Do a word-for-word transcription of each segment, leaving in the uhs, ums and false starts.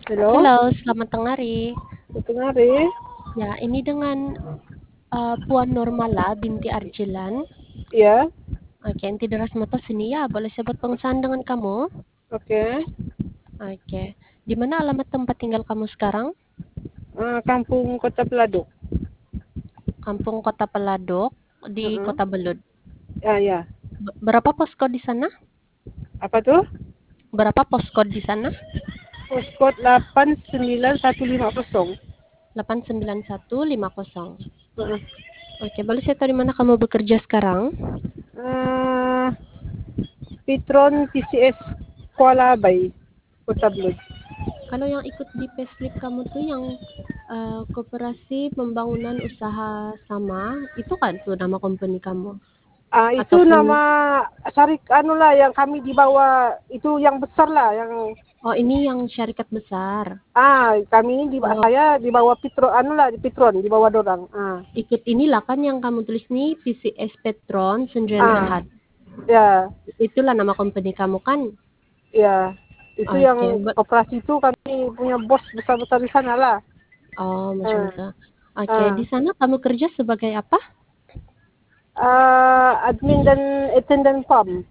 Halo, Halo, selamat tengah hari. selamat hari. Ya, ini dengan uh, Puan Normala binti Arjilan. Ya, Oke, inti deras mata sini ya. Boleh saya buat pengesahan dengan kamu? oke. Oke. Di mana alamat tempat tinggal kamu sekarang? Eh, Kampung Kota Peladuk. Kampung Kota Peladok di Heeh. Kota Belud. Ya, ya. Be- Berapa poskod di sana? Apa tuh? Berapa poskod di sana? Postcode delapan sembilan satu lima nol. delapan sembilan satu lima nol. Heeh. Oke, boleh saya tahu di mana kamu bekerja sekarang? Eh, Pitron P C S Kuala Bay, Kota Belud. Kalau yang ikut di payslip kamu tuh yang uh, Koperasi Pembangunan Usaha Sama, itu kan tuh nama company kamu? Ah, itu nama Ataupun, syarik anu lah yang kami di bawah itu yang besar lah yang oh ini yang syarikat besar. ah kami ini di Oh, saya di bawah Pitron anu lah di Pitron di bawah dorang. Ah. ikut inilah kan yang kamu tulis nih P C S Petron Sendirian Ah, Berhad. ya. Itulah nama company kamu kan? Ya, itu Oke, yang but, operasi itu kami punya bos besar-besar di sana lah. oh macam Uh, itu. Oke, uh, di sana kamu kerja sebagai apa? uh, admin dan attendant farm.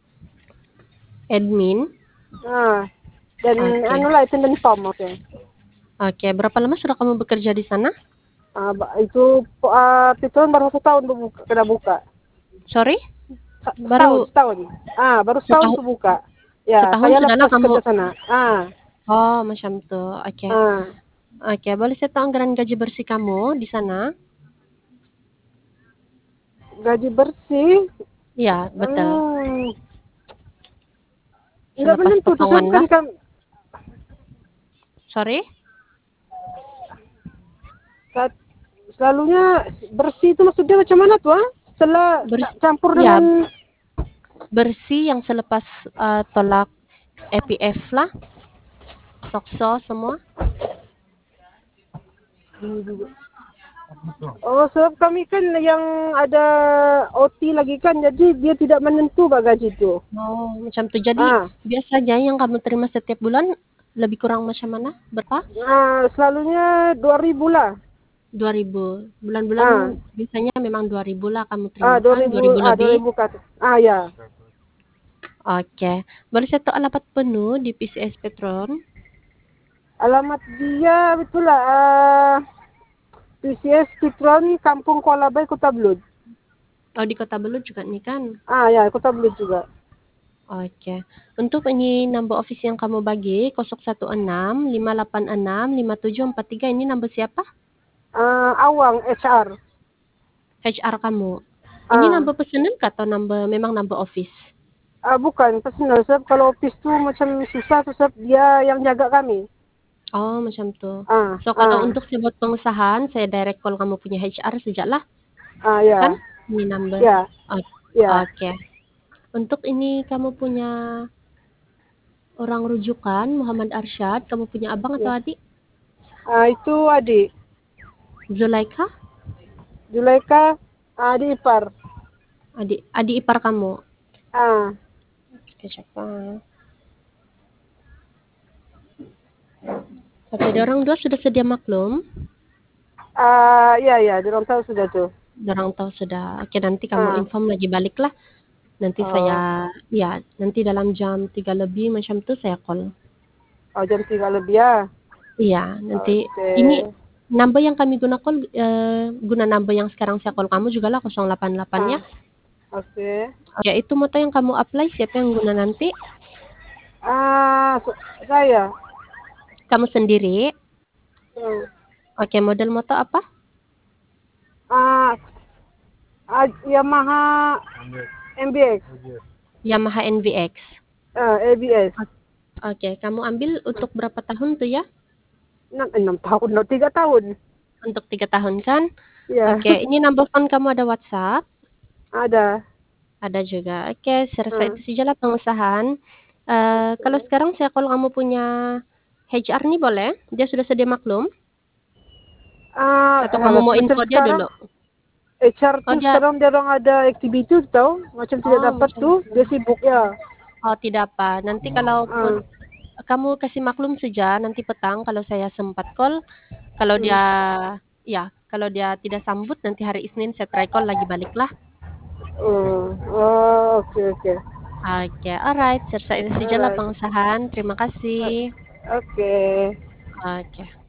Admin. Uh, dan Oke. anu lah attendant farm, oke. Okay. Oke, berapa lama sudah kamu bekerja di sana? Uh, itu uh, Pitron baru satu tahun buka, kena buka. Sorry? Setahun, Baru setahun. Ah, baru setahun setahun, tuh buka. Ya, setahun saya sudahlah lepas kamu. kerja sana. Ah, Oh, macam tuh. Oke. ah. Oke, boleh saya tahu anggaran gaji bersih kamu di sana? Gaji bersih. Ya, betul. Hmm, nggak Selepas menentu tuh, potongan kan lah. kan Sorry? selalunya bersih itu maksudnya macam mana tuh? Ah? Setelah Bers campur ya, dengan bersih yang selepas uh, tolak E P F lah, Tokso semua. oh sebab kami kan yang ada O T lagi kan, jadi dia tidak menentu bah gaji itu. Oh, macam tuh. Jadi, Ah, biasanya yang kamu terima setiap bulan lebih kurang macam mana? Berapa? ah selalunya dua ribu lah. Dua ribu. Bulan-bulan Ah, biasanya memang dua ribu lah kamu ah terima dua kan? ribu Dua ribu ah dua lebih. ribu kat. Ah ya. Oke. Boleh saya tahu alamat penuh di P C S Petron? Alamat dia betul lah. Ah, P C S Pitron Kampung Kuala Bay Kota Belud. Oh, di Kota Belud juga nih kan? Ah ya, Kota Belud juga. Oke. Untuk ini number office yang kamu bagi, nol satu enam lima delapan enam lima tujuh empat tiga, ini number siapa? Ah, Awang H R. H R kamu. Ini Ah. number personal kah atau number memang number office? Ah, bukan personal, sebab kalau office tu macam susah, sebab dia yang jaga kami. Oh, macam tuh. Ah, So, kalau ah, untuk saya buat pengusahaan, saya direct call kamu punya H R sejaklah. ah, Kan? ya, Ini number. ya, O- ya, Oke. Untuk ini kamu punya orang rujukan, Muhammad Arsyad. Kamu punya abang atau ya. adik? Ah, itu adik. Zulaika? Zulaika, adik ipar. Adik, adik ipar kamu. Ah, Oke, siapa? Oke, orang dua sudah sedia maklum. ah, ya, ya, dorong tahu sudah tuh. Orang tahu sudah. Oke, nanti kamu Ah, inform lagi balik lah. Nanti oh, saya, ya, nanti dalam jam tiga lebih macam tuh saya call. oh jam tiga lebih ya. Iya, nanti Oke, ini number yang kami guna call, eh, guna number yang sekarang saya call kamu juga lah nol delapan delapan ya. ah, oke. Oke, itu moto yang kamu apply siapa yang guna nanti? Ah, so- saya. Kamu sendiri. Hmm. Oke, model moto apa? Ah, ah, Yamaha M B X, Yamaha N V X. ah, A B S. Oke, kamu ambil untuk berapa tahun tuh ya? Enam, enam tahun, no, tiga tahun. Untuk tiga tahun kan? Ya, Oke, ini number phone kamu ada WhatsApp? ada. Ada juga. Oke, saya rasa Ah, itu sajalah pengusahaan. Eh, kalau oke. sekarang saya kalau kamu punya H R nih boleh? Dia sudah sedia maklum? Ah, Atau kamu alas, mau macam info dia sekarang dulu? H R Oh tuh dia, sekarang dia orang ada aktiviti tau, macam tidak oh dapat macam tuh, itu. dia sibuk ya. Oh tidak apa. Nanti kalaupun Ah, kamu kasih maklum saja nanti petang kalau saya sempat call. Kalau Hmm. dia ya, kalau dia tidak sambut nanti hari Isnin saya try call lagi baliklah. Hmm. Oh, oke oke. Oke, alright. Selesai sajalah Alright. pengusahaan. Terima kasih. Oke. Oke.